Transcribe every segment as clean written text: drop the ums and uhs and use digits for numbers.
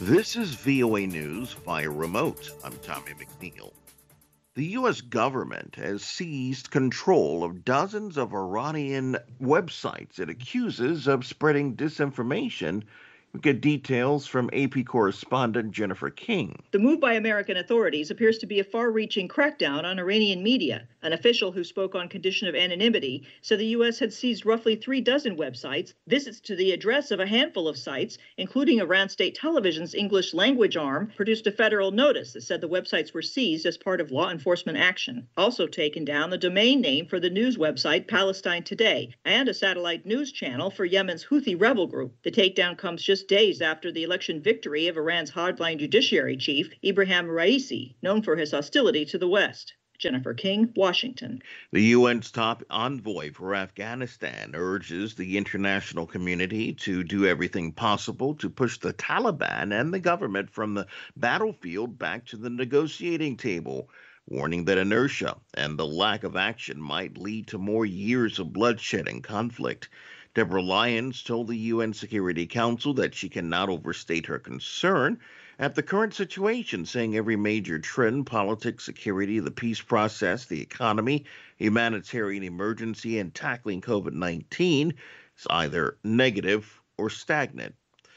This is VOA News via remote. I'm Tommy McNeil. The U.S. government has seized control of dozens of Iranian websites it accuses of spreading disinformation. We get details from AP correspondent Jennifer King. The move by American authorities appears to be a far-reaching crackdown on Iranian media. An official who spoke on condition of anonymity said the U.S. had seized roughly 36 websites, visits to the address of a handful of sites, including Iran State Television's English language arm, produced a federal notice that said the websites were seized as part of law enforcement action. Also taken down the domain name for the news website Palestine Today and a satellite news channel for Yemen's Houthi rebel group. The takedown comes just days after the election victory of Iran's hardline judiciary chief, Ibrahim Raisi, known for his hostility to the West. Jennifer King, Washington. The UN's top envoy for Afghanistan urges the international community to do everything possible to push the Taliban and the government from the battlefield back to the negotiating table, warning that inertia and the lack of action might lead to more years of bloodshed and conflict. Deborah Lyons told the UN Security Council that she cannot overstate her concern at the current situation, saying every major trend, politics, security, the peace process, the economy, humanitarian emergency, and tackling COVID-19 is either negative or stagnant.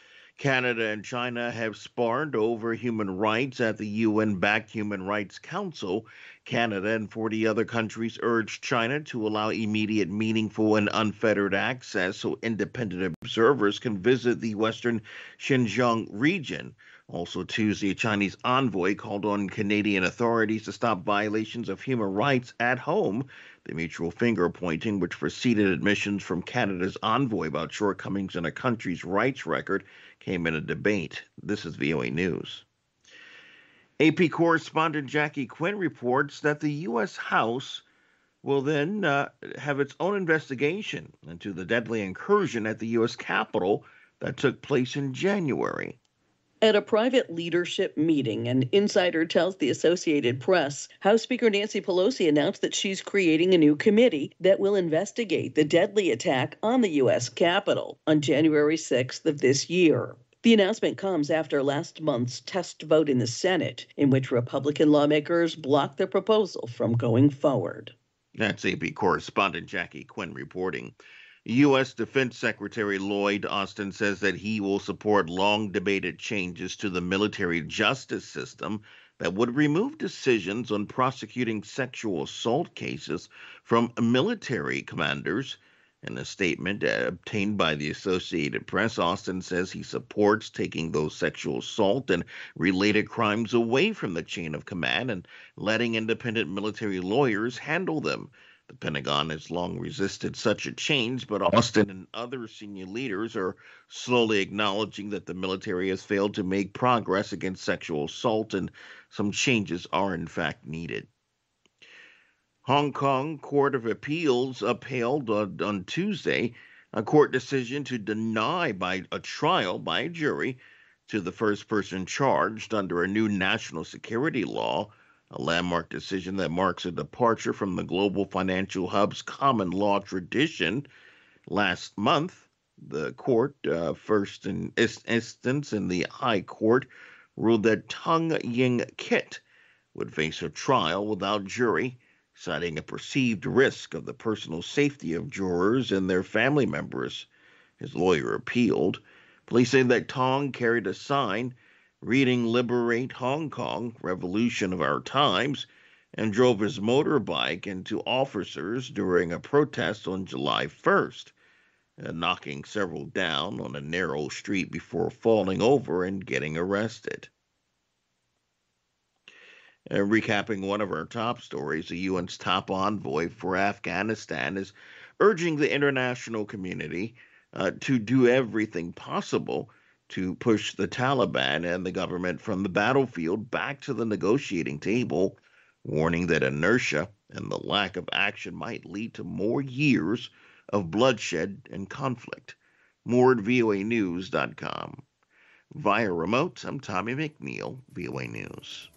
Canada and China have sparred over human rights at the UN-backed Human Rights Council. Canada and 40 other countries urged China to allow immediate, meaningful, and unfettered access so independent observers can visit the western Xinjiang region. Also Tuesday, a Chinese envoy called on Canadian authorities to stop violations of human rights at home. The mutual finger-pointing, which preceded admissions from Canada's envoy about shortcomings in a country's rights record, came in a debate. This is VOA News. AP correspondent Jackie Quinn reports that the U.S. House will then have its own investigation into the deadly incursion at the U.S. Capitol that took place in January. At a private leadership meeting, an insider tells the Associated Press, House Speaker Nancy Pelosi announced that she's creating a new committee that will investigate the deadly attack on the U.S. Capitol on January 6th of this year. The announcement comes after last month's test vote in the Senate, in which Republican lawmakers blocked the proposal from going forward. That's AP correspondent Jackie Quinn reporting. U.S. Defense Secretary Lloyd Austin says that he will support long-debated changes to the military justice system that would remove decisions on prosecuting sexual assault cases from military commanders. In a statement obtained by the Associated Press, Austin says he supports taking those sexual assault and related crimes away from the chain of command and letting independent military lawyers handle them. The Pentagon has long resisted such a change, but Austin and other senior leaders are slowly acknowledging that the military has failed to make progress against sexual assault, and some changes are in fact needed. Hong Kong Court of Appeals upheld on Tuesday a court decision to deny a trial by a jury to the first person charged under a new national security law, a landmark decision that marks a departure from the global financial hub's common law tradition. Last month, the court, first in instance in the High Court, ruled that Tung Ying Kit would face a trial without jury, citing a perceived risk of the personal safety of jurors and their family members. His lawyer appealed. Police say that Tong carried a sign reading "Liberate Hong Kong, Revolution of Our Times," and drove his motorbike into officers during a protest on July 1st, knocking several down on a narrow street before falling over and getting arrested. Recapping one of our top stories, the UN's top envoy for Afghanistan is urging the international community to do everything possible to push the Taliban and the government from the battlefield back to the negotiating table, warning that inertia and the lack of action might lead to more years of bloodshed and conflict. More at voanews.com. Via remote, I'm Tommy McNeil, VOA News.